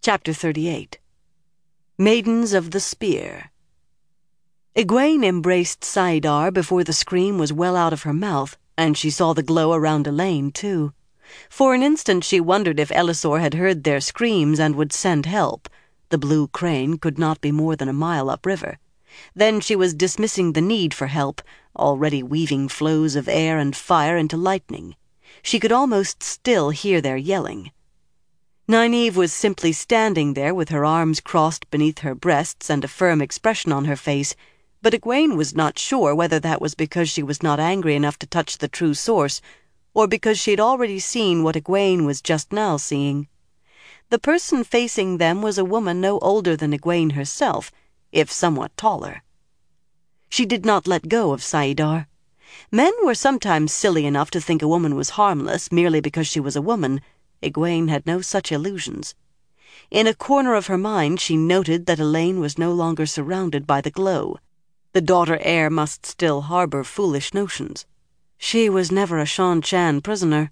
Chapter 38 Maidens of the Spear. Egwene embraced Saidar before the scream was well out of her mouth, and she saw the glow around Elaine, too. For an instant she wondered if Elisor had heard their screams and would send help. The blue crane could not be more than a mile upriver. Then she was dismissing the need for help, already weaving flows of air and fire into lightning. She could almost still hear their yelling. Nynaeve was simply standing there with her arms crossed beneath her breasts and a firm expression on her face, but Egwene was not sure whether that was because she was not angry enough to touch the true source, or because she had already seen what Egwene was just now seeing. The person facing them was a woman no older than Egwene herself, if somewhat taller. She did not let go of Saidar. Men were sometimes silly enough to think a woman was harmless merely because she was a woman. Egwene had no such illusions. In a corner of her mind she noted that Elaine was no longer surrounded by the glow. The daughter heir must still harbor foolish notions. She was never a Shan-Chan prisoner.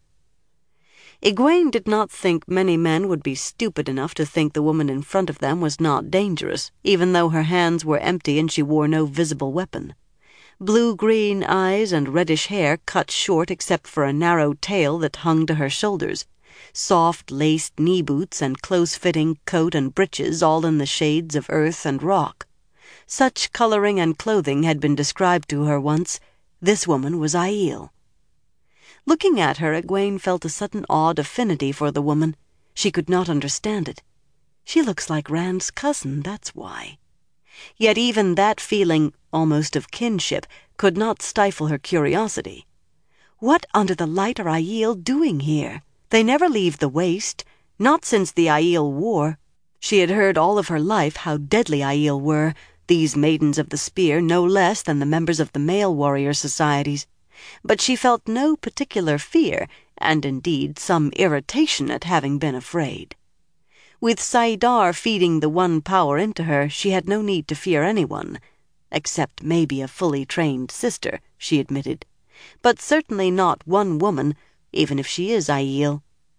Egwene did not think many men would be stupid enough to think the woman in front of them was not dangerous, even though her hands were empty and she wore no visible weapon. Blue-green eyes and reddish hair cut short except for a narrow tail that hung to her shoulders. Soft laced knee boots and close-fitting coat and breeches, all in the shades of earth and rock. Such coloring and clothing had been described to her once. This woman was Aiel. Looking at her, Egwene felt a sudden odd affinity for the woman. She could not understand it. She looks like Rand's cousin, that's why. Yet even that feeling, almost of kinship, could not stifle her curiosity. What under the light are Aiel doing here? They never leave the waste, not since the Aiel War. She had heard all of her life how deadly Aiel were, these maidens of the spear no less than the members of the male warrior societies. But she felt no particular fear, and indeed some irritation at having been afraid. With Saidar feeding the one power into her, she had no need to fear anyone, except maybe a fully trained sister, she admitted, but certainly not one woman, even if she is Aiel.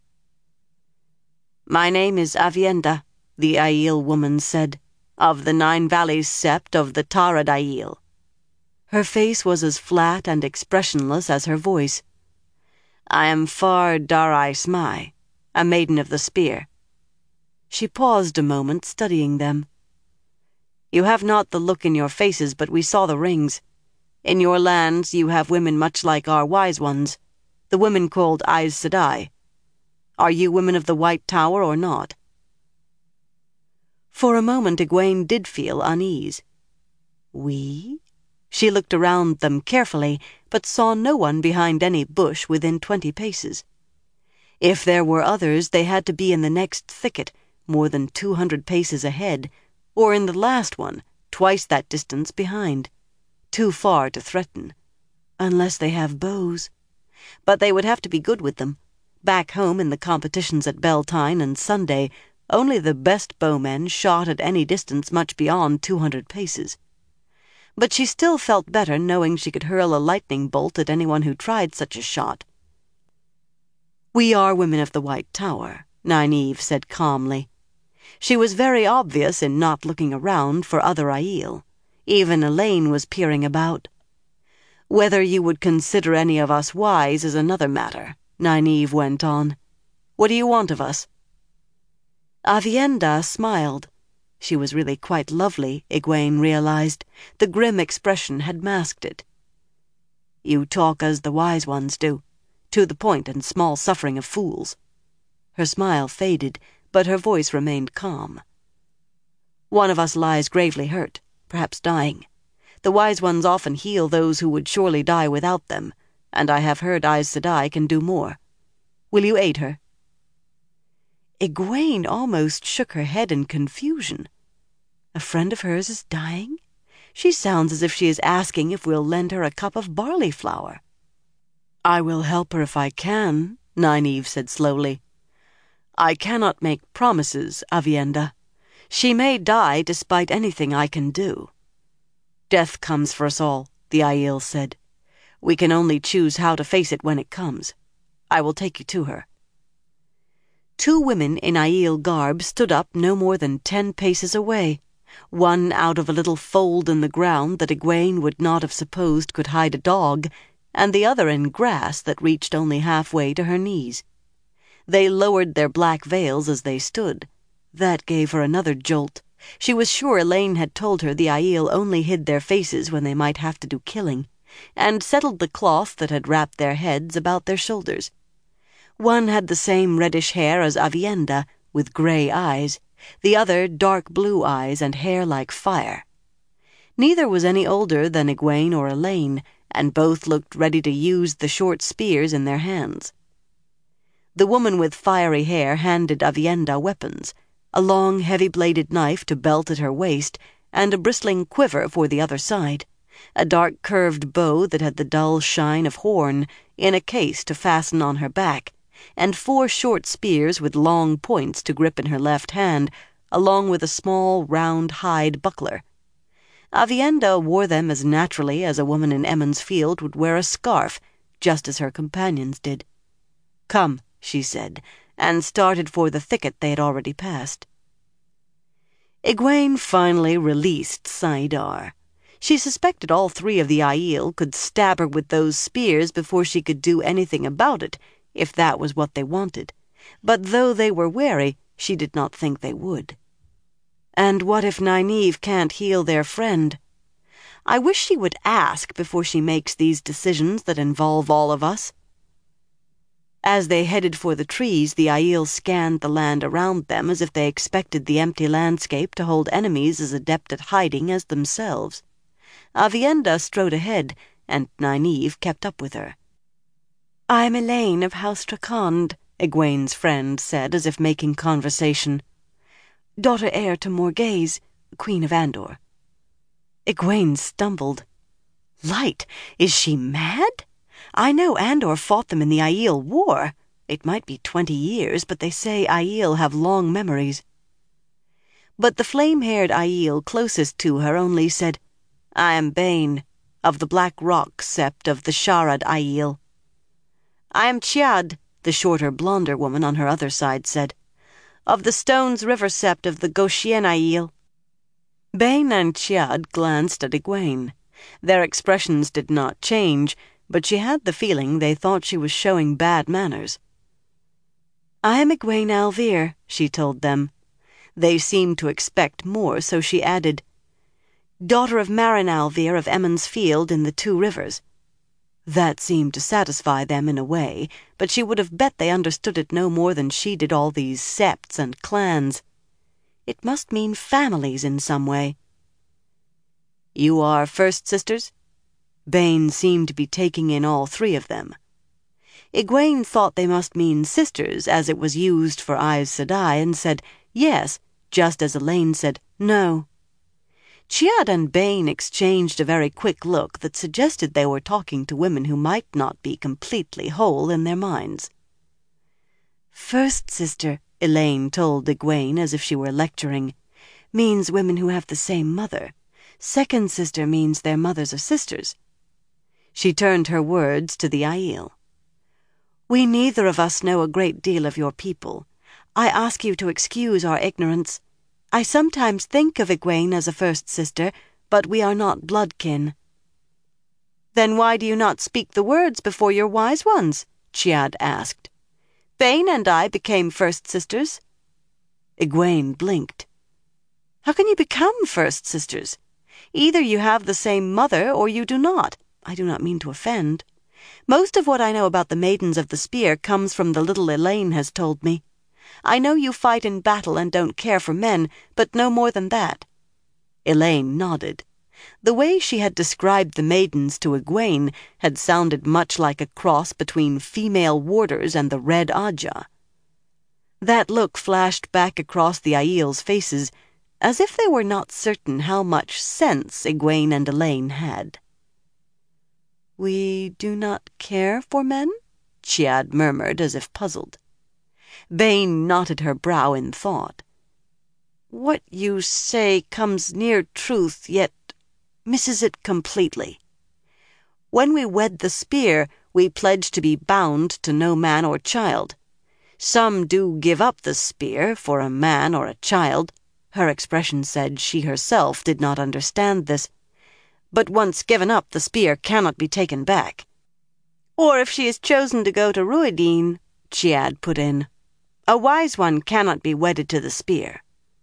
"My name is Aviendha," the Aiel woman said, "of the Nine Valleys Sept of the Tarad Aiel." Her face was as flat and expressionless as her voice. "I am Far Darai Smai, a maiden of the spear." She paused a moment, studying them. "You have not the look in your faces, but we saw the rings. In your lands you have women much like our wise ones, the women called Aes Sedai. Are you women of the White Tower or not?" For a moment Egwene did feel unease. We? She looked around them carefully, but saw no one behind any bush within 20 paces. If there were others, they had to be in the next thicket, more than 200 paces ahead, or in the last one, twice that distance behind. Too far to threaten. Unless they have bows. But they would have to be good with them. Back home in the competitions at Beltane and Sunday, only the best bowmen shot at any distance much beyond 200 paces. But she still felt better knowing she could hurl a lightning bolt at anyone who tried such a shot. "We are women of the White Tower," Nynaeve said calmly. She was very obvious in not looking around for other Aiel. Even Elaine was peering about. "Whether you would consider any of us wise is another matter," Nynaeve went on. "What do you want of us?" Aviendha smiled. She was really quite lovely, Egwene realized. The grim expression had masked it. "You talk as the wise ones do, to the point and small suffering of fools." Her smile faded, but her voice remained calm. "One of us lies gravely hurt, perhaps dying. The wise ones often heal those who would surely die without them, and I have heard Aes Sedai can do more. Will you aid her?" Egwene almost shook her head in confusion. A friend of hers is dying? She sounds as if she is asking if we'll lend her a cup of barley flour. "I will help her if I can," Nynaeve said slowly. "I cannot make promises, Aviendha. She may die despite anything I can do." "Death comes for us all," the Aiel said. "We can only choose how to face it when it comes. I will take you to her." 2 women in Aiel garb stood up no more than 10 paces away, one out of a little fold in the ground that Egwene would not have supposed could hide a dog, and the other in grass that reached only halfway to her knees. They lowered their black veils as they stood. That gave her another jolt. She was sure Elaine had told her the Aiel only hid their faces when they might have to do killing, and settled the cloth that had wrapped their heads about their shoulders. One had the same reddish hair as Aviendha, with gray eyes, the other dark blue eyes and hair like fire. Neither was any older than Egwene or Elaine, and both looked ready to use the short spears in their hands. The woman with fiery hair handed Aviendha weapons, a long, heavy-bladed knife to belt at her waist, and a bristling quiver for the other side, a dark curved bow that had the dull shine of horn in a case to fasten on her back, and 4 short spears with long points to grip in her left hand, along with a small, round hide buckler. Aviendha wore them as naturally as a woman in Emond's Field would wear a scarf, just as her companions did. "Come," she said, and started for the thicket they had already passed. Egwene finally released saidar. She suspected all 3 of the Aiel could stab her with those spears before she could do anything about it, if that was what they wanted, but though they were wary, she did not think they would. And what if Nynaeve can't heal their friend? I wish she would ask before she makes these decisions that involve all of us. As they headed for the trees, the Aiel scanned the land around them as if they expected the empty landscape to hold enemies as adept at hiding as themselves. Aviendha strode ahead, and Nynaeve kept up with her. "I'm Elaine of House Drakond," Egwene's friend said, as if making conversation. "Daughter heir to Morgase, Queen of Andor." Egwene stumbled. "Light, is she mad? I know Andor fought them in the Aiel War. It might be 20 years, but they say Aiel have long memories." But the flame-haired Aiel closest to her only said, "I am Bane, of the Black Rock sept of the Sharad Aiel." "I am Chiad," the shorter, blonder woman on her other side said, "of the Stones River sept of the Goshen Aiel." Bane and Chiad glanced at Egwene. Their expressions did not change, but she had the feeling they thought she was showing bad manners. "I am Egwene Alvir," she told them. They seemed to expect more, so she added, "Daughter of Marin Alvir of Emond's Field in the 2 Rivers." That seemed to satisfy them in a way, but she would have bet they understood it no more than she did all these septs and clans. It must mean families in some way. "You are first sisters?" Bane seemed to be taking in all 3 of them. Egwene thought they must mean sisters, as it was used for Aes Sedai, and said yes, just as Elaine said no. Chiad and Bane exchanged a very quick look that suggested they were talking to women who might not be completely whole in their minds. "First sister," Elaine told Egwene as if she were lecturing, "means women who have the same mother. Second sister means their mothers are sisters." She turned her words to the Aiel. "We neither of us know a great deal of your people. I ask you to excuse our ignorance. I sometimes think of Egwene as a first sister, but we are not bloodkin." "Then why do you not speak the words before your wise ones?" Chiad asked. "Bane and I became first sisters." Egwene blinked. "How can you become first sisters? Either you have the same mother or you do not. I do not mean to offend. Most of what I know about the Maidens of the Spear comes from the little Elaine has told me. I know you fight in battle and don't care for men, but no more than that." Elaine nodded. The way she had described the maidens to Egwene had sounded much like a cross between female warders and the Red Ajah. That look flashed back across the Aiel's faces, as if they were not certain how much sense Egwene and Elaine had. "We do not care for men?" Chiad murmured, as if puzzled. Bane knotted her brow in thought. "What you say comes near truth, yet misses it completely. When we wed the spear, we pledge to be bound to no man or child. Some do give up the spear for a man or a child. Her expression said she herself did not understand this. But once given up, the spear cannot be taken back. Or if she has chosen to go to Ruidin, Chiad put in. A wise one cannot be wedded to the spear.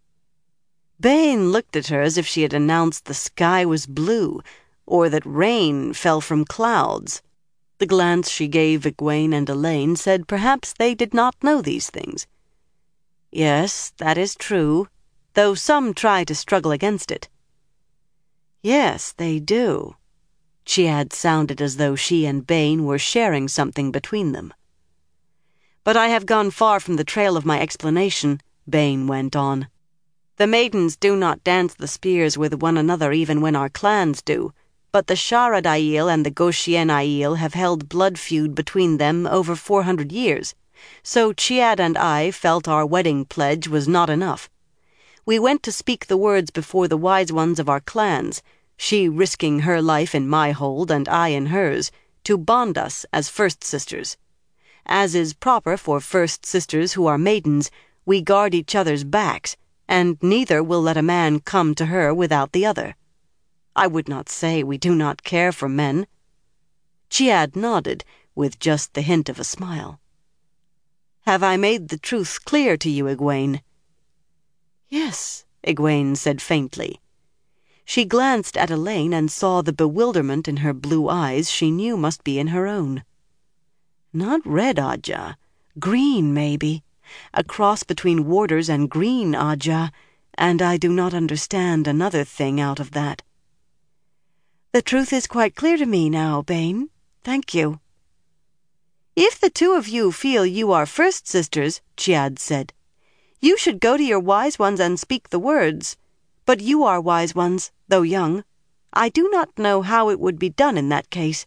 Bane looked at her as if she had announced the sky was blue, or that rain fell from clouds. The glance she gave Egwene and Elaine said perhaps they did not know these things. Yes, that is true, though some try to struggle against it. Yes, they do. Chiad sounded as though she and Bane were sharing something between them. But I have gone far from the trail of my explanation, Bane went on. The maidens do not dance the spears with one another even when our clans do, but the Sharad Aiel and the Goshen Aiel have held blood feud between them over 400 years, so Chiad and I felt our wedding pledge was not enough. We went to speak the words before the wise ones of our clans, she risking her life in my hold and I in hers, to bond us as first sisters. As is proper for first sisters who are maidens, we guard each other's backs, and neither will let a man come to her without the other. I would not say we do not care for men. Chiad nodded, with just the hint of a smile. Have I made the truth clear to you, Egwene? Yes, Egwene said faintly. She glanced at Elaine and saw the bewilderment in her blue eyes she knew must be in her own. Not red Ajah, green maybe, a cross between warders and green Ajah, and I do not understand another thing out of that. The truth is quite clear to me now, Bane. Thank you. If the two of you feel you are first sisters, Chiad said, you should go to your wise ones and speak the words. But you are wise ones, though young. I do not know how it would be done in that case.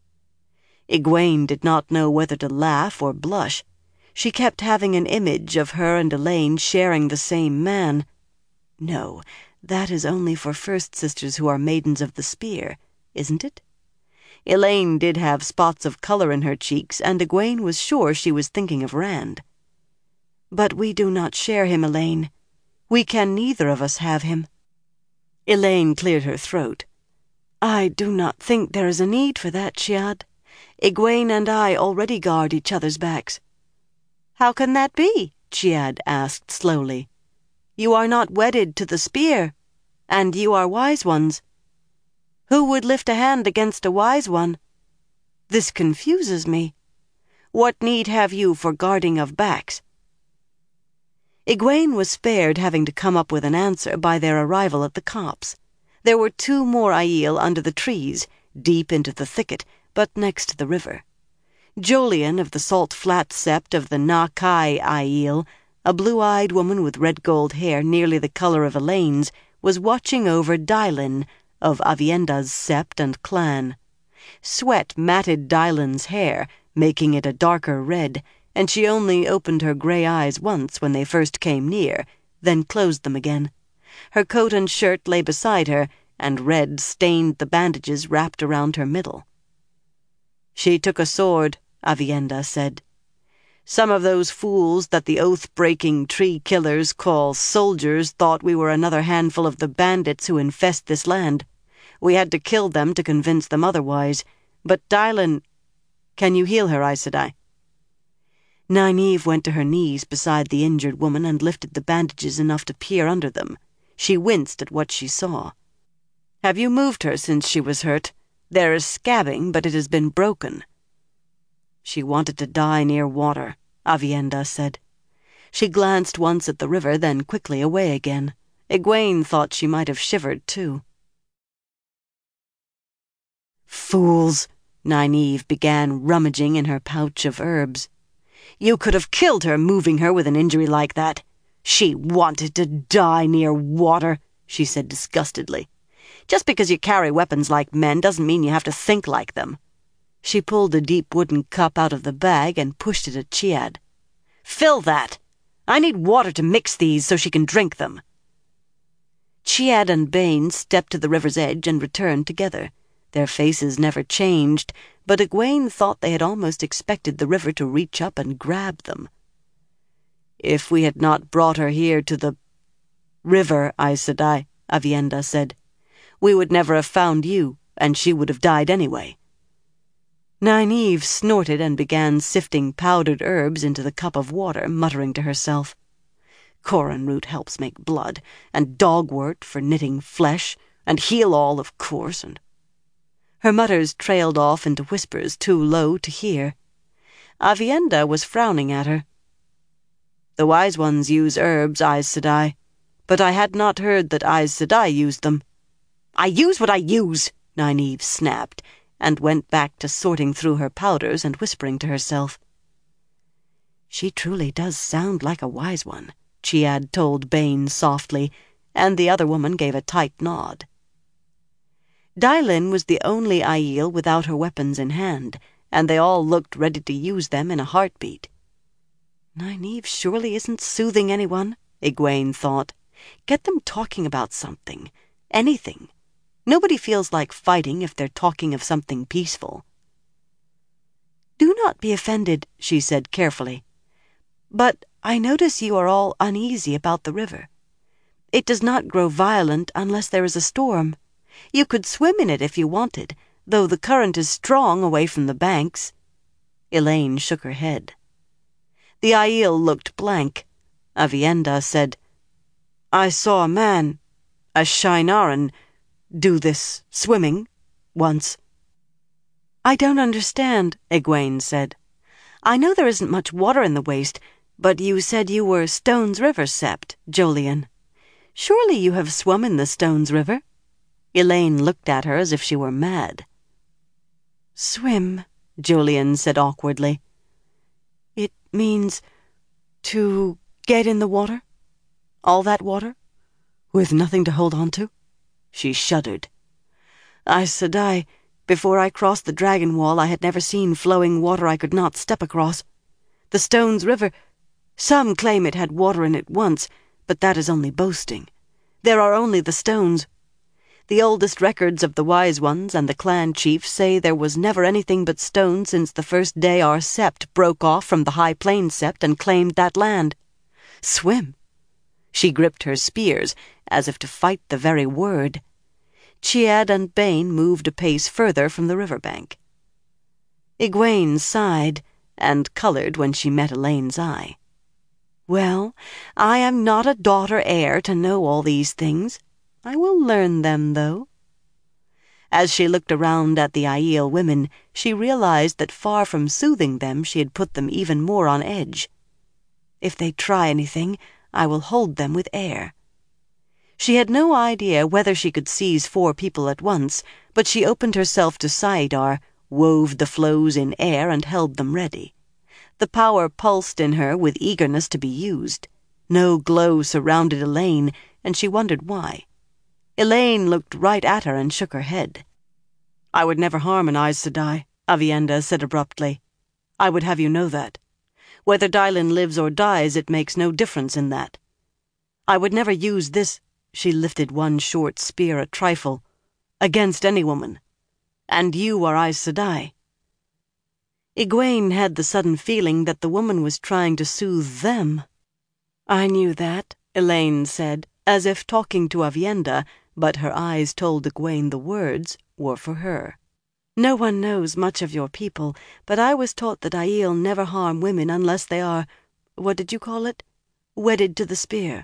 Egwene did not know whether to laugh or blush. She kept having an image of her and Elaine sharing the same man. No, that is only for first sisters who are maidens of the spear, isn't it? Elaine did have spots of color in her cheeks, and Egwene was sure she was thinking of Rand. But we do not share him, Elaine. We can neither of us have him. Elaine cleared her throat. I do not think there is a need for that, Chiad. Egwene and I already guard each other's backs. How can that be? Chiad asked slowly. You are not wedded to the spear, and you are wise ones. Who would lift a hand against a wise one? This confuses me. What need have you for guarding of backs? Egwene was spared having to come up with an answer by their arrival at the copse. There were 2 more Aiel under the trees, deep into the thicket, but next to the river. Jolyon of the Salt Flat Sept of the Na-Kai Aiel, a blue-eyed woman with red-gold hair nearly the color of Elaine's, was watching over Dylan of Avienda's sept and clan. Sweat matted Dylan's hair, making it a darker red, and she only opened her gray eyes once when they first came near, then closed them again. Her coat and shirt lay beside her, and red stained the bandages wrapped around her middle. She took a sword, Avienda said. Some of those fools that the oath-breaking tree-killers call soldiers thought we were another handful of the bandits who infest this land. We had to kill them to convince them otherwise. But Dylan... Can you heal her, Aes Sedai? Nynaeve went to her knees beside the injured woman and lifted the bandages enough to peer under them. She winced at what she saw. Have you moved her since she was hurt? There is scabbing, but it has been broken. She wanted to die near water, Avienda said. She glanced once at the river, then quickly away again. Egwene thought she might have shivered, too. Fools! Nynaeve began rummaging in her pouch of herbs. You could have killed her moving her with an injury like that. She wanted to die near water, she said disgustedly. Just because you carry weapons like men doesn't mean you have to think like them. She pulled a deep wooden cup out of the bag and pushed it at Chiad. Fill that! I need water to mix these so she can drink them. Chiad and Bane stepped to the river's edge and returned together. Their faces never changed, but Egwene thought they had almost expected the river to reach up and grab them. If we had not brought her here to the river, Aes Sedai, Aviendha said, we would never have found you, and she would have died anyway. Nynaeve snorted and began sifting powdered herbs into the cup of water, muttering to herself. Korin root helps make blood, and dogwort for knitting flesh, and heal-all, of course, and... Her mutters trailed off into whispers too low to hear. Aviendha was frowning at her. The wise ones use herbs, Aes Sedai, but I had not heard that Aes Sedai used them. I use what I use, Nynaeve snapped, and went back to sorting through her powders and whispering to herself. She truly does sound like a wise one, Chiad told Bane softly, and the other woman gave a tight nod. Dylin was the only Aiel without her weapons in hand, and they all looked ready to use them in a heartbeat. Nynaeve surely isn't soothing anyone, Egwene thought. Get them talking about something, anything. Nobody feels like fighting if they're talking of something peaceful. Do not be offended, she said carefully, but I notice you are all uneasy about the river. It does not grow violent unless there is a storm. You could swim in it if you wanted, though the current is strong away from the banks. Elaine shook her head. The Aiel looked blank. Aviendha said, I saw a man, a Shienaran, do this swimming once. I don't understand, Egwene said. I know there isn't much water in the waste, but you said you were Stones River Sept, Jolien. Surely you have swum in the Stones River? Elaine looked at her as if she were mad. Swim, Jolien said awkwardly. It means to get in the water? All that water? With nothing to hold on to? She shuddered. Aes Sedai, before I crossed the dragon wall, I had never seen flowing water I could not step across. The Stones River, some claim it had water in it once, but that is only boasting. There are only the stones. The oldest records of the Wise Ones and the clan chiefs say there was never anything but stone since the first day our Sept broke off from the High Plains Sept and claimed that land. Swim! She gripped her spears, as if to fight the very word. Chiad and Bane moved a pace further from the riverbank. Egwene sighed, and colored when she met Elaine's eye. Well, I am not a daughter heir to know all these things. I will learn them, though. As she looked around at the Aiel women, she realized that far from soothing them, she had put them even more on edge. If they try anything, I will hold them with air. She had no idea whether she could seize 4 people at once, but she opened herself to saidar, wove the flows in air, and held them ready. The power pulsed in her with eagerness to be used. No glow surrounded Elaine, and she wondered why. Elaine looked right at her and shook her head. I would never harm an Aes Sedai, Aviendha said abruptly. I would have you know that. Whether Dylin lives or dies, it makes no difference in that. I would never use this, she lifted one short spear a trifle, against any woman. And you are Aes Sedai. Egwene had the sudden feeling that the woman was trying to soothe them. I knew that, Elaine said, as if talking to Aviendha, but her eyes told Egwene the words were for her. No one knows much of your people, but I was taught that Aiel never harm women unless they are, what did you call it? Wedded to the spear.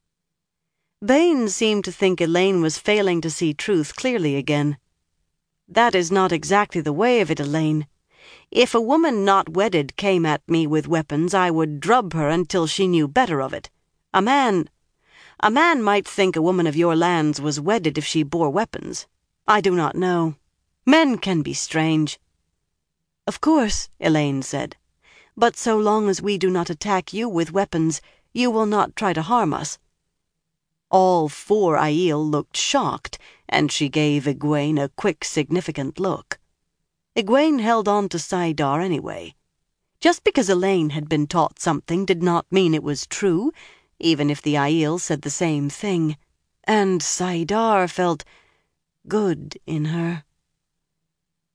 Bane seemed to think Elaine was failing to see truth clearly again. That is not exactly the way of it, Elaine. If a woman not wedded came at me with weapons, I would drub her until she knew better of it. A man might think a woman of your lands was wedded if she bore weapons. I do not know. Men can be strange. Of course, Elaine said. But so long as we do not attack you with weapons, you will not try to harm us. All 4 Aiel looked shocked, and she gave Egwene a quick, significant look. Egwene held on to saidar anyway. Just because Elaine had been taught something did not mean it was true, even if the Aiel said the same thing. And saidar felt good in her.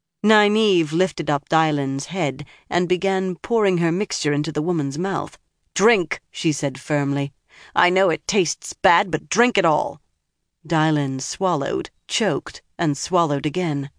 Nynaeve lifted up Dylin's head and began pouring her mixture into the woman's mouth, "Drink," she said firmly. "I know it tastes bad, but drink it all." Dylan swallowed, choked, and swallowed again.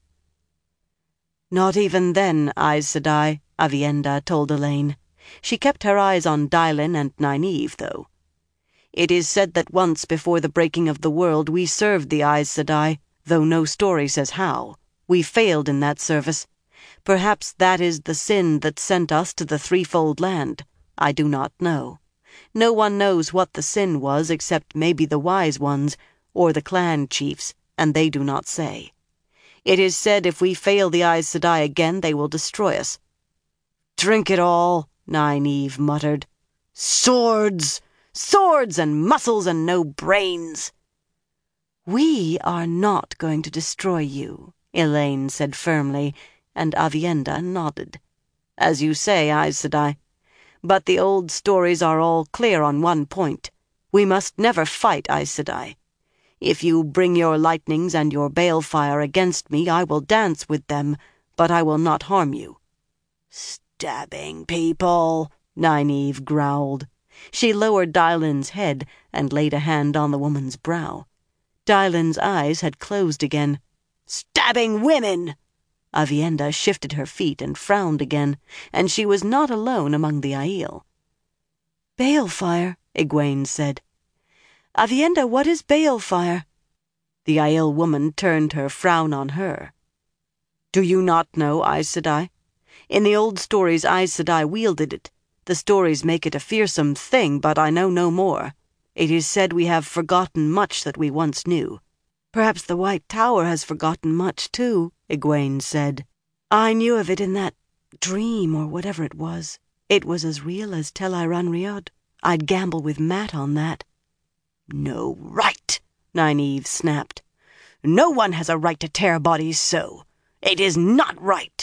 "Not even then, Aes Sedai," Aviendha told Elayne. She kept her eyes on Dylan and Nynaeve, though. "It is said that once before the breaking of the world we served the Aes Sedai, though no story says how. We failed in that service. Perhaps that is the sin that sent us to the threefold land. I do not know. No one knows what the sin was except maybe the wise ones, or the clan chiefs, and they do not say. It is said if we fail the Aes Sedai again, they will destroy us." "Drink it all," Nynaeve muttered. "Swords! Swords and muscles and no brains!" "We are not going to destroy you," Elayne said firmly, and Aviendha nodded. "As you say, Aes Sedai. But the old stories are all clear on one point. We must never fight, Aes Sedai. If you bring your lightnings and your balefire against me, I will dance with them, but I will not harm you." "Stabbing people," Nynaeve growled. She lowered Dylan's head and laid a hand on the woman's brow. Dylan's eyes had closed again. "Stabbing women!" Aviendha shifted her feet and frowned again, and she was not alone among the Aiel. "Balefire," Egwene said. "Aviendha, what is balefire?" The Aiel woman turned her frown on her. "Do you not know, Aes Sedai? In the old stories Aes Sedai wielded it. The stories make it a fearsome thing, but I know no more. It is said we have forgotten much that we once knew." "Perhaps the White Tower has forgotten much, too," Egwene said. "I knew of it in that dream, or whatever it was. It was as real as Tel Rhiod. I'd gamble with Mat on that." "No right," Nynaeve snapped. "No one has a right to tear bodies so. It is not right."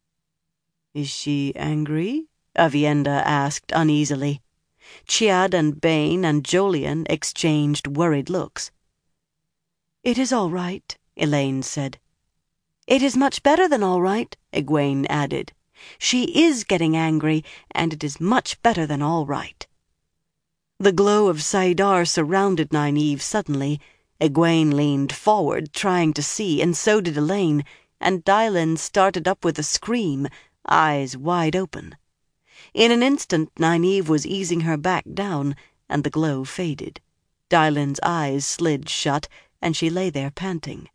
"Is she angry?" Aviendha asked uneasily. Chiad and Bane and Jolyon exchanged worried looks. "It is all right," Elayne said. "It is much better than all right," Egwene added. "She is getting angry, and it is much better than all right." The glow of saidar surrounded Nynaeve suddenly. Egwene leaned forward, trying to see, and so did Elayne, and Dylan started up with a scream, eyes wide open. In an instant Nynaeve was easing her back down, and the glow faded. Dylan's eyes slid shut, and she lay there panting.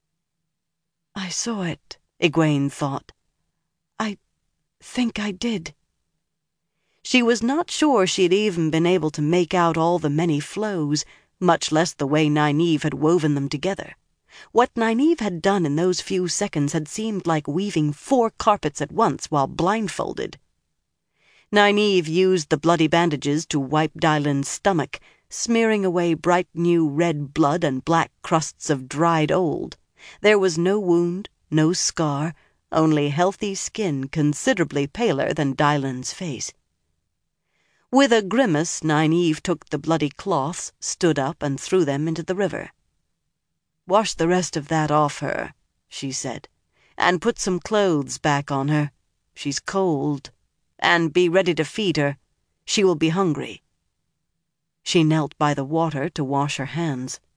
"I saw it," Egwene thought. "I think I did." She was not sure she had even been able to make out all the many flows, much less the way Nynaeve had woven them together. What Nynaeve had done in those few seconds had seemed like weaving 4 carpets at once while blindfolded. Nynaeve used the bloody bandages to wipe Dylan's stomach, smearing away bright new red blood and black crusts of dried old. There was no wound, no scar, only healthy skin considerably paler than Dylan's face. With a grimace, Nynaeve took the bloody cloths, stood up, and threw them into the river. "Wash the rest of that off her," she said, "and put some clothes back on her. She's cold. And be ready to feed her. She will be hungry." She knelt by the water to wash her hands.